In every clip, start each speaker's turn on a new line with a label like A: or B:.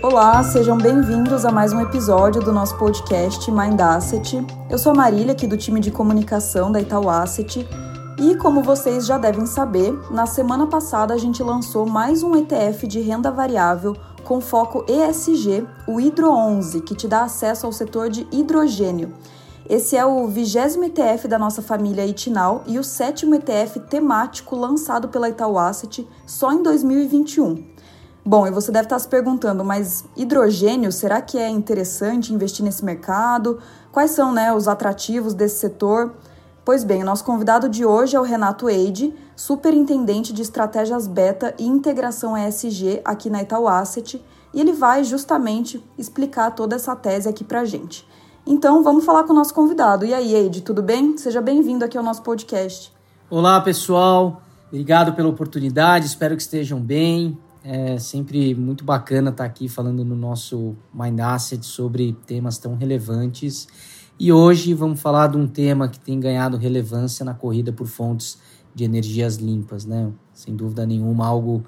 A: Olá, sejam bem-vindos a mais um episódio do nosso podcast Mind Asset. Eu sou a Marília, aqui do time de comunicação da Itaú Asset. E como vocês já devem saber, na semana passada a gente lançou mais um ETF de renda variável com foco ESG, o Hidro11, que te dá acesso ao setor de hidrogênio. Esse é o 20º ETF da nossa família Itinal e o 7º ETF temático lançado pela Itaú Asset só em 2021. Bom, e você deve estar se perguntando, mas hidrogênio, será que é interessante investir nesse mercado? Quais são, os atrativos desse setor? Pois bem, o nosso convidado de hoje é o Renato Eide, superintendente de estratégias beta e integração ESG aqui na Itaú Asset, e ele vai justamente explicar toda essa tese aqui pra gente. Então, vamos falar com o nosso convidado. E aí, Eide, tudo bem? Seja bem-vindo aqui ao nosso podcast.
B: Olá, pessoal. Obrigado pela oportunidade, espero que estejam bem. É sempre muito bacana estar aqui falando no nosso Mind Asset sobre temas tão relevantes. E hoje vamos falar de um tema que tem ganhado relevância na corrida por fontes de energias limpas, né? Sem dúvida nenhuma, algo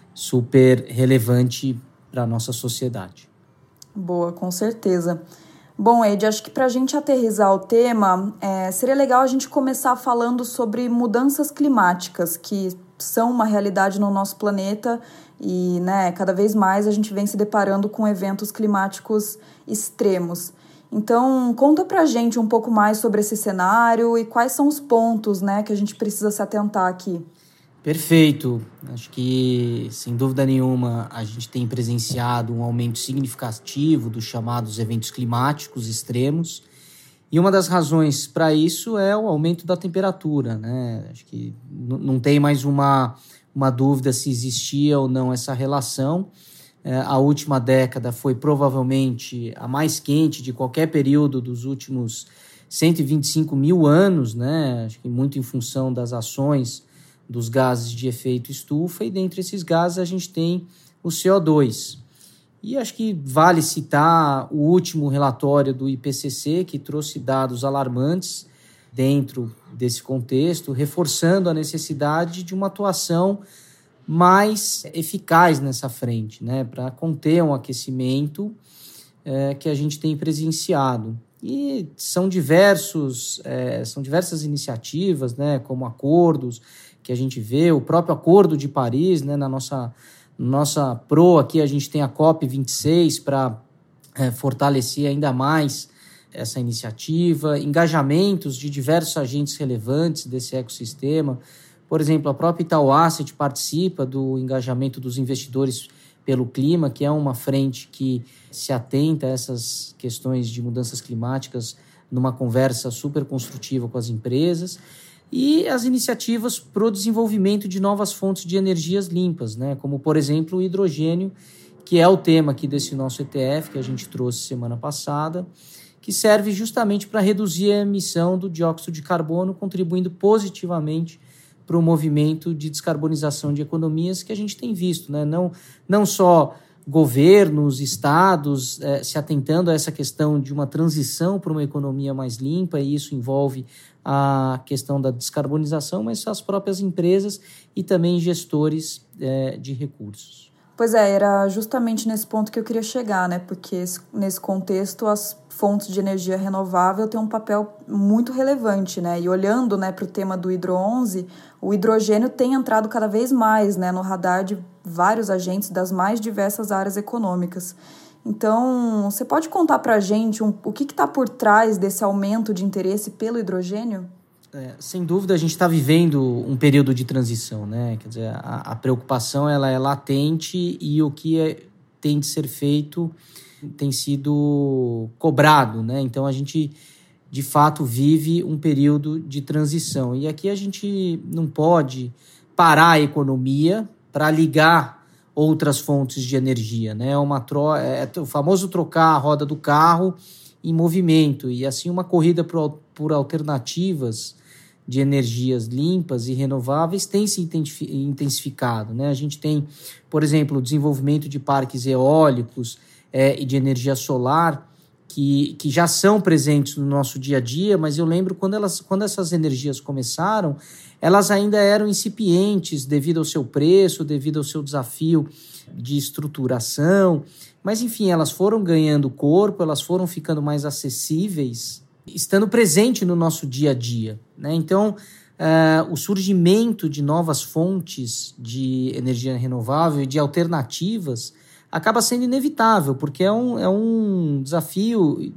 B: super relevante para a nossa sociedade.
A: Boa, com certeza. Bom, Eide, acho que para a gente aterrissar o tema, seria legal a gente começar falando sobre mudanças climáticas, que são uma realidade no nosso planeta e, cada vez mais a gente vem se deparando com eventos climáticos extremos. Então, conta pra gente um pouco mais sobre esse cenário e quais são os pontos, que a gente precisa se atentar aqui.
B: Perfeito. Acho que, sem dúvida nenhuma, a gente tem presenciado um aumento significativo dos chamados eventos climáticos extremos. E uma das razões para isso é o aumento da temperatura, né? Acho que não tem mais uma dúvida se existia ou não essa relação. A última década foi provavelmente a mais quente de qualquer período dos últimos 125 mil anos, né? Acho que muito em função das ações dos gases de efeito estufa, e dentre esses gases a gente tem o CO2. E acho que vale citar o último relatório do IPCC, que trouxe dados alarmantes dentro desse contexto, reforçando a necessidade de uma atuação mais eficaz nessa frente, para conter um aquecimento que a gente tem presenciado. E são diversas iniciativas, como acordos que a gente vê, o próprio Acordo de Paris, na nossa PRO aqui a gente tem a COP26 para fortalecer ainda mais essa iniciativa, engajamentos de diversos agentes relevantes desse ecossistema. Por exemplo, a própria Itaú Asset participa do engajamento dos investidores pelo clima, que é uma frente que se atenta a essas questões de mudanças climáticas numa conversa super construtiva com as empresas, e as iniciativas para o desenvolvimento de novas fontes de energias limpas, como, por exemplo, o hidrogênio, que é o tema aqui desse nosso ETF que a gente trouxe semana passada, que serve justamente para reduzir a emissão do dióxido de carbono, contribuindo positivamente para o movimento de descarbonização de economias que a gente tem visto, não só governos, estados se atentando a essa questão de uma transição para uma economia mais limpa, e isso envolve a questão da descarbonização, mas as próprias empresas e também gestores de recursos.
A: Pois era justamente nesse ponto que eu queria chegar, porque nesse contexto as fontes de energia renovável têm um papel muito relevante, E olhando, para o tema do Hidro11, o hidrogênio tem entrado cada vez mais, no radar de vários agentes das mais diversas áreas econômicas. Então, você pode contar para a gente o que está por trás desse aumento de interesse pelo hidrogênio?
B: Sem dúvida, a gente está vivendo um período de transição, Quer dizer, a preocupação ela é latente, e o que tem de ser feito tem sido cobrado, Então, a gente, de fato, vive um período de transição. E aqui a gente não pode parar a economia para ligar outras fontes de energia, o famoso trocar a roda do carro em movimento, e assim uma corrida por alternativas de energias limpas e renováveis tem se intensificado, A gente tem, por exemplo, o desenvolvimento de parques eólicos e de energia solar que já são presentes no nosso dia a dia, mas eu lembro quando essas energias começaram, elas ainda eram incipientes devido ao seu preço, devido ao seu desafio de estruturação, mas enfim, elas foram ganhando corpo, elas foram ficando mais acessíveis, estando presente no nosso dia a dia, né? Então, o surgimento de novas fontes de energia renovável e de alternativas acaba sendo inevitável, porque é um desafio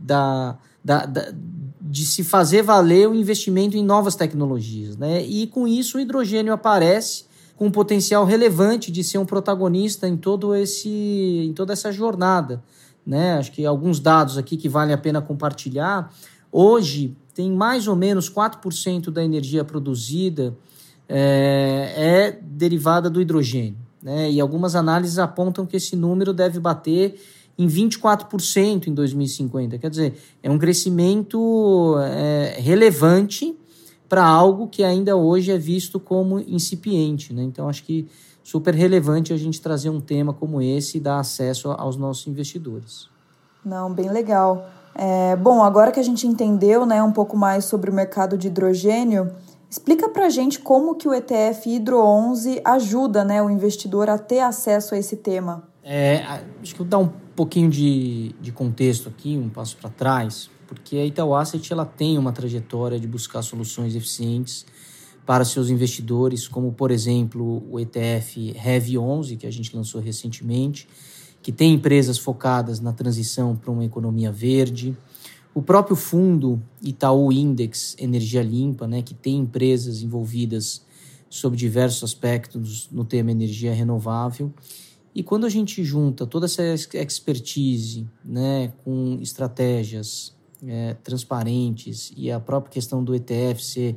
B: de se fazer valer o investimento em novas tecnologias, né? E com isso o hidrogênio aparece com um potencial relevante de ser um protagonista em toda essa jornada, né? Acho que alguns dados aqui que valem a pena compartilhar. Hoje, tem mais ou menos 4% da energia produzida é derivada do hidrogênio, né? E algumas análises apontam que esse número deve bater em 24% em 2050. Quer dizer, é um crescimento relevante para algo que ainda hoje é visto como incipiente, né? Então, acho que super relevante a gente trazer um tema como esse e dar acesso aos nossos investidores.
A: Não, bem legal. Bom, agora que a gente entendeu, né, um pouco mais sobre o mercado de hidrogênio, explica para a gente como que o ETF Hidro 11 ajuda, né, o investidor a ter acesso a esse tema.
B: Acho que eu vou dar um pouquinho de contexto aqui, um passo para trás, porque a Itaú Asset ela tem uma trajetória de buscar soluções eficientes para seus investidores, como, por exemplo, o ETF Heavy 11, que a gente lançou recentemente, que tem empresas focadas na transição para uma economia verde. O próprio fundo Itaú Index Energia Limpa, né, que tem empresas envolvidas sob diversos aspectos no tema energia renovável. E quando a gente junta toda essa expertise, né, com estratégias transparentes e a própria questão do ETF ser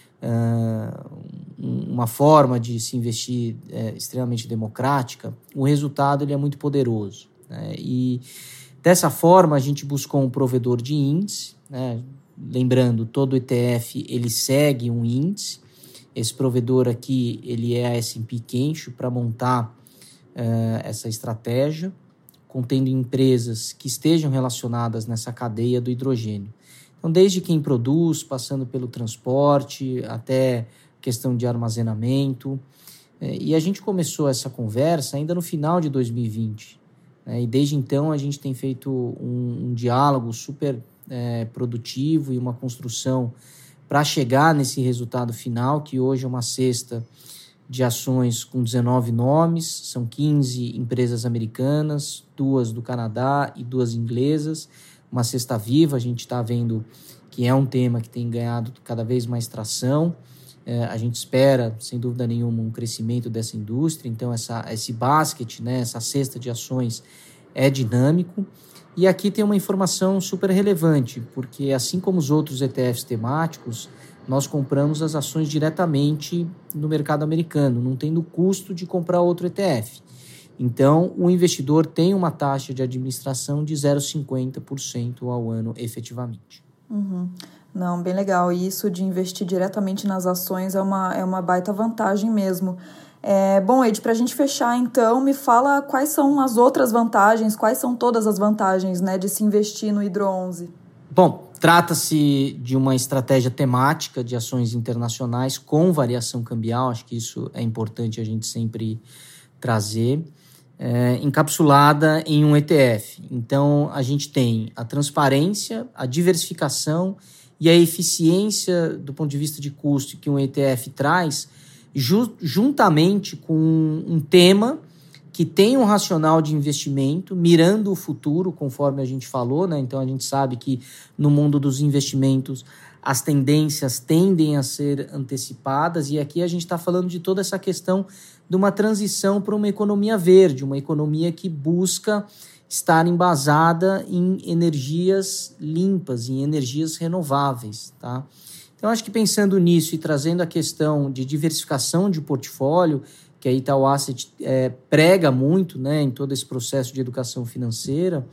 B: uma forma de se investir extremamente democrática, o resultado ele é muito poderoso, né? E dessa forma a gente buscou um provedor de índice, né? Lembrando, todo ETF ele segue um índice. Esse provedor aqui ele é a S&P Kensho para montar essa estratégia, contendo empresas que estejam relacionadas nessa cadeia do hidrogênio. Então, desde quem produz, passando pelo transporte, até questão de armazenamento. E a gente começou essa conversa ainda no final de 2020. E desde então a gente tem feito um diálogo super produtivo e uma construção para chegar nesse resultado final, que hoje é uma cesta de ações com 19 nomes, são 15 empresas americanas, 2 do Canadá e 2 inglesas, uma cesta viva. A gente está vendo que é um tema que tem ganhado cada vez mais tração. A gente espera, sem dúvida nenhuma, um crescimento dessa indústria. Então, esse basket, né, essa cesta de ações é dinâmico. E aqui tem uma informação super relevante, porque assim como os outros ETFs temáticos, nós compramos as ações diretamente no mercado americano, não tendo custo de comprar outro ETF. Então, o investidor tem uma taxa de administração de 0,50% ao ano efetivamente.
A: Uhum. Não, bem legal. E isso de investir diretamente nas ações é uma baita vantagem mesmo. Bom, Ed, para a gente fechar, então, me fala quais são as outras vantagens, quais são todas as vantagens, né, de se investir no Hidro 11?
B: Bom, trata-se de uma estratégia temática de ações internacionais com variação cambial, acho que isso é importante a gente sempre trazer, encapsulada em um ETF. Então, a gente tem a transparência, a diversificação e a eficiência do ponto de vista de custo que um ETF traz, juntamente com um tema que tem um racional de investimento, mirando o futuro, conforme a gente falou, né? Então, a gente sabe que no mundo dos investimentos as tendências tendem a ser antecipadas, e aqui a gente está falando de toda essa questão de uma transição para uma economia verde, uma economia que busca estar embasada em energias limpas, em energias renováveis, tá? Então, acho que pensando nisso e trazendo a questão de diversificação de portfólio, que a Itaú Asset prega muito, né, em todo esse processo de educação financeira,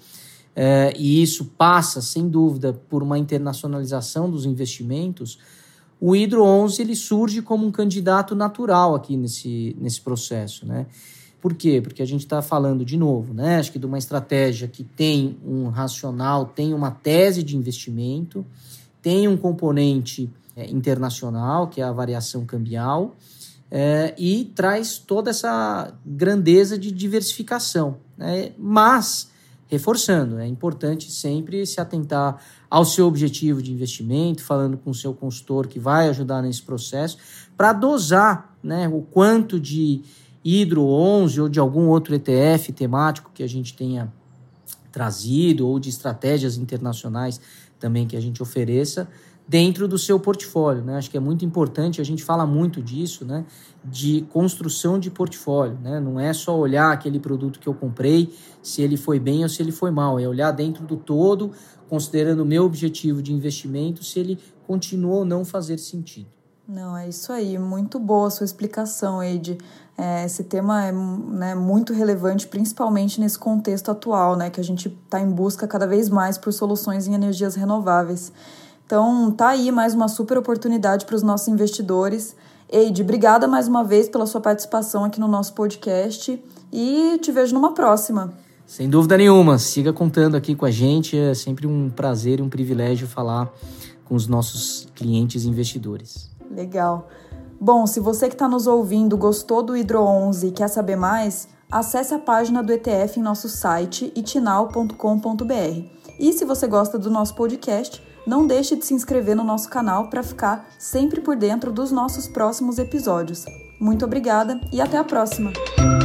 B: e isso passa, sem dúvida, por uma internacionalização dos investimentos, o Hidro 11 ele surge como um candidato natural aqui nesse processo, né? Por quê? Porque a gente está falando, de novo, né, acho que de uma estratégia que tem um racional, tem uma tese de investimento, tem um componente internacional, que é a variação cambial, e traz toda essa grandeza de diversificação, né? Mas, reforçando, é importante sempre se atentar ao seu objetivo de investimento, falando com o seu consultor que vai ajudar nesse processo, para dosar, né, o quanto de Hidro 11 ou de algum outro ETF temático que a gente tenha trazido, ou de estratégias internacionais também que a gente ofereça dentro do seu portfólio, né? Acho que é muito importante, a gente fala muito disso, né? De construção de portfólio, né? Não é só olhar aquele produto que eu comprei, se ele foi bem ou se ele foi mal, é olhar dentro do todo, considerando o meu objetivo de investimento, se ele continua ou não fazer sentido.
A: Não, é isso aí, muito boa a sua explicação, Eide. Esse tema é, né, muito relevante, principalmente nesse contexto atual, né, que a gente está em busca cada vez mais por soluções em energias renováveis. Então, tá aí mais uma super oportunidade para os nossos investidores. Eide, obrigada mais uma vez pela sua participação aqui no nosso podcast e te vejo numa próxima.
B: Sem dúvida nenhuma, siga contando aqui com a gente, é sempre um prazer e um privilégio falar com os nossos clientes e investidores.
A: Legal. Bom, se você que está nos ouvindo gostou do Hidro 11 e quer saber mais, acesse a página do ETF em nosso site itinal.com.br. E se você gosta do nosso podcast, não deixe de se inscrever no nosso canal para ficar sempre por dentro dos nossos próximos episódios. Muito obrigada e até a próxima!